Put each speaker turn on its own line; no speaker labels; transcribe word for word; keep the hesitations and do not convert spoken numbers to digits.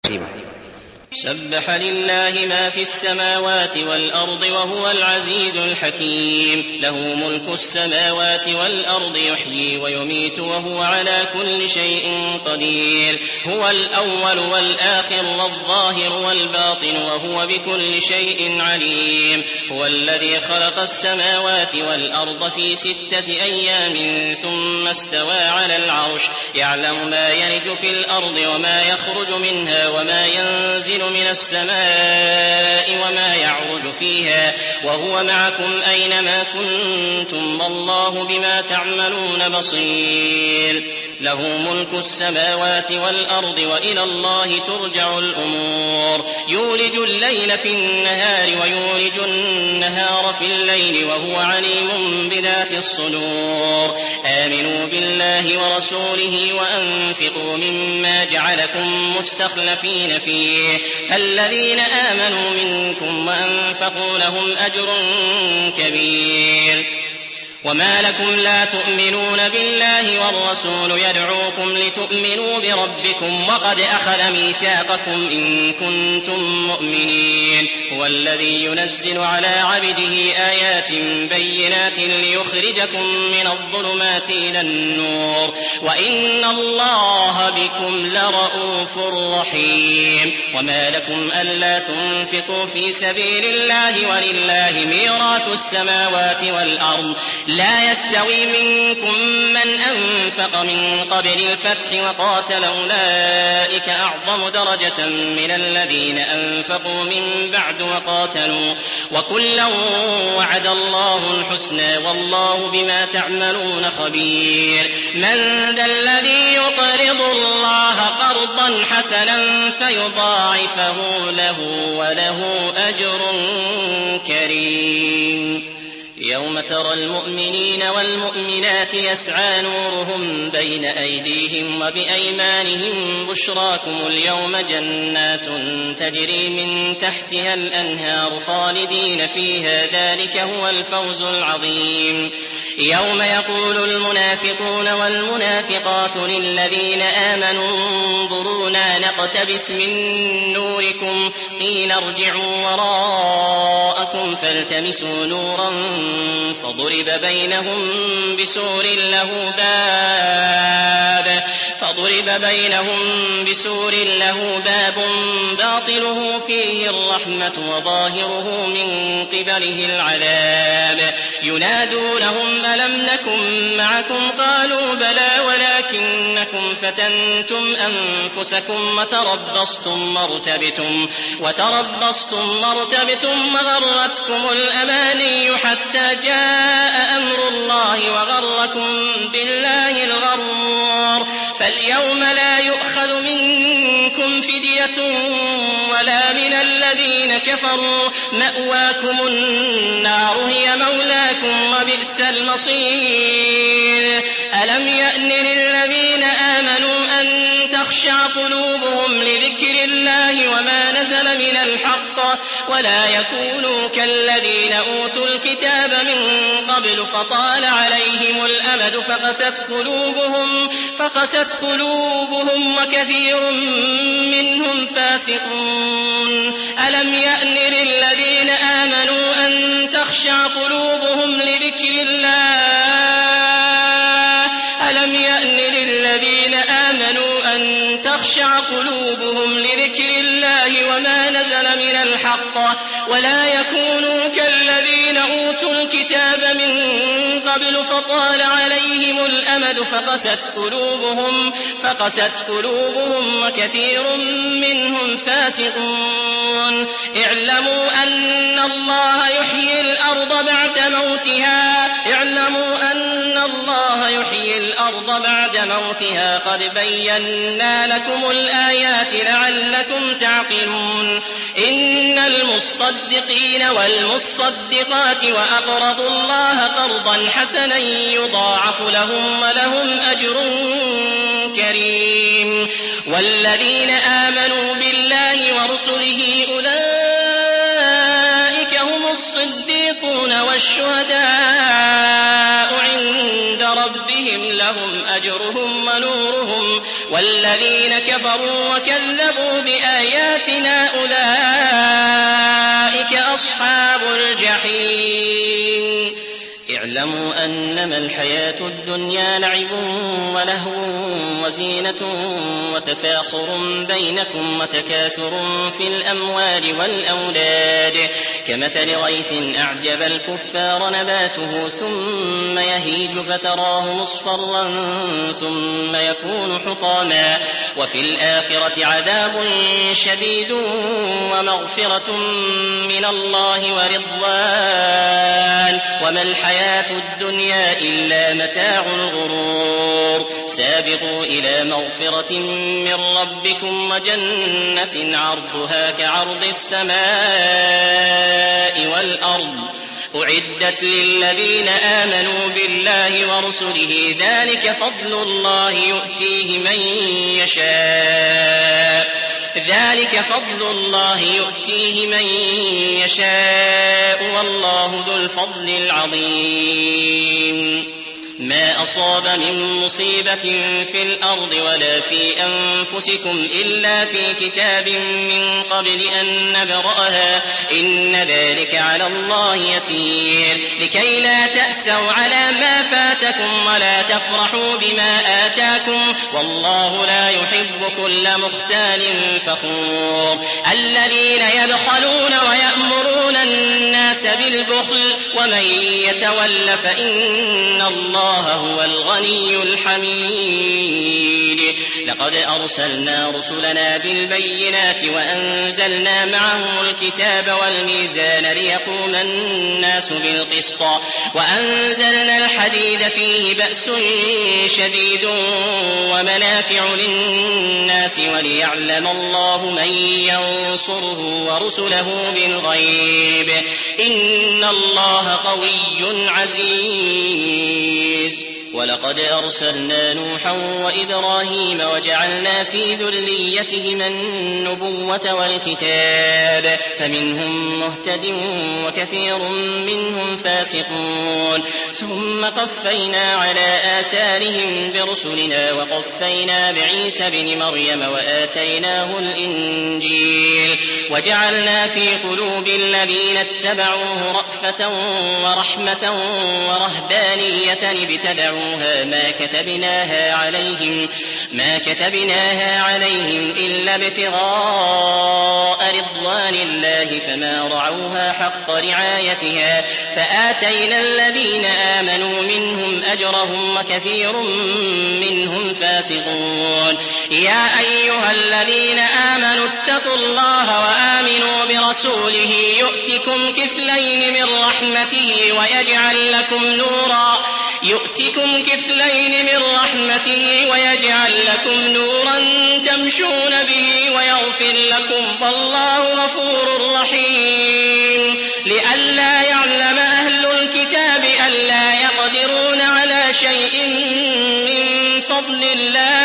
سبح لله ما في السماوات والأرض وهو العزيز الحكيم. له ملك السماوات والأرض يحيي ويميت وهو على كل شيء قدير. هو الأول والآخر والظاهر والباطن وهو بكل شيء عليم. هو الذي خلق السماوات والأرض في ستة أيام ثم استوى على العرش يعلم ما يلج في الأرض وما يخرج منها وما ينزل من السماء وما يعرج فيها وهو معكم أينما كنتم والله بما تعملون بصير. له ملك السماوات والأرض وإلى الله ترجع الأمور. يولج الليل في النهار ويولج النهار في الليل وهو عليم بذات الصدور. آمنوا بالله ورسوله وأنفقوا مما جعلكم مستخلفين فيه فالذين آمنوا منكم وأنفقوا لهم أجر كبير. وما لكم لا تؤمنون بالله والرسول يدعوكم لتؤمنوا بربكم وقد أخذ ميثاقكم إن كنتم مؤمنين. هو الذي ينزل على عبده آيات بينات ليخرجكم من الظلمات إلى النور وإن الله بكم لرءوف رحيم. وما لكم ألا تنفقوا في سبيل الله ولله ميراث السماوات والأرض لا يستوي منكم من أنفق من قبل الفتح وقاتل أولئك أعظم درجة من الذين أنفقوا من بعد وقاتلوا وكلا وعد الله الحسنى والله بما تعملون خبير. من ذا الذي يقرض الله قرضا حسنا فيضاعفه له وله أجر كريم. يوم ترى المؤمنين والمؤمنات يسعى نورهم بين أيديهم وبأيمانهم بشراكم اليوم جنات تجري من تحتها الأنهار خالدين فيها ذلك هو الفوز العظيم. يوم يقول المنافقون والمنافقات للذين آمنوا انظرونا نقتبس من نوركم قيل ارجعوا وراءكم فالتمسوا نورا فضرب بينهم بسور له باب فضرب بينهم بسور له باب باطنه فيه الرحمة وظاهره من قبله العذاب. ينادونهم ألم نكن معكم قالوا بلى ولكنكم فتنتم أنفسكم وتربصتم مرتبتم وتربصتم مرتبتم وغرتكم الأماني حتى جاء أمر الله وغركم بالله الغرور. فاليوم لا يؤخذ منكم فدية ولا من الذين كفروا مأواكم النار هي مولاكم وبئس المصير. ألم يأن للذين آمنوا أن تخشع قلوبهم لذكر الله وما نزل من الحق ولا يكونوا كالذين أوتوا الكتاب من قبل فطال عليهم الأمد فقست قلوبهم فقست قلوبهم وكثير منهم فاسقون. ألم يأن للذين آمنوا أن تخشع قلوبهم لذكر الله ألم يأن للذين آمنوا أن تخشع قلوبهم لذكر الله وما نزل من الحق ولا يكونوا كالذين أوتوا الكتاب من قبل فطال عليهم الأمد فقست قلوبهم فقست قلوبهم وكثير منهم فاسقون. اعلموا أن الله يحيي الأرض بعد موتها اعلموا أن الله يحيي الأرض بعد موتها قد بينا لكم الآيات لعلكم تعقلون. إن المصدقين والمصدقات وأقرضوا الله قرضا حسنا يضاعف لهم ولهم أجر كريم. والذين آمنوا بالله ورسله أولئك هم الصديقون والشهداء عند ربهم لهم أجرهم ونورهم. والذين كفروا وكذبوا بآياتنا بآياتنا أولئك أصحاب الجحيم.
اعلموا أنما الحياة الدنيا لعب ولهو وزينة وتفاخر بينكم وتكاثر في الأموال والأولاد كمثل غيث أعجب الكفار نباته ثم يهيج فتراه مصفرا ثم يكون حطاما وفي الآخرة عذاب شديد ومغفرة من الله ورضوان وما الحياة الدنيا إلا متاع الغرور. سابقوا إلى مغفرة من ربكم وجنة عرضها كعرض السماء والأرض أعدت للذين آمنوا بالله ورسله ذلك فضل الله يؤتيه من يشاء ذلك فضل الله يؤتيه من يشاء والله ذو الفضل العظيم. ما أصاب من مصيبة في الأرض ولا في أنفسكم إلا في كتاب من قبل أن نبرأها إن ذلك على الله يسير لكي لا تأسوا على ما فاتكم ولا تفرحوا بما آتاكم والله لا يحب كل مختال فخور. الذين يبخلون ويأمرون الناس بالبخل ومن يتول فإن الله هو الغني الحميد. لقد أرسلنا رسلنا بالبينات وأنزلنا معهم الكتاب والميزان ليقوم الناس بالقسط وأنزلنا الحديد فيه بأس شديد ومنافع للناس وليعلم الله من ينصره ورسله بالغيب إن الله قوي عزيز. ولقد أرسلنا نوحا وإبراهيم وجعلنا في ذريتهما النبوة والكتاب فمنهم مهتد وكثير منهم فاسقون ثم قفينا على آثارهم برسلنا وقفينا بعيسى بن مريم وآتيناه الإنجيل وجعلنا في قلوب الذين اتبعوه رأفة ورحمة ورهبانية ابتدعوا ما كتبناها عليهم ما كتبناها عليهم إلا ابتغاء رضوان الله فما رعوها حق رعايتها فآتينا الذين آمنوا منهم أجرهم وكثير منهم فاسقون. يا أيها الذين آمنوا اتقوا الله وآمنوا برسوله يؤتكم كفلين من رحمته ويجعل لكم نورا يؤتكم كفلين من رحمته ويجعل لكم نورا تمشون به ويغفر لكم والله غفور رحيم. لئلا يعلم أهل الكتاب ألا يقدرون على شيء من فضل الله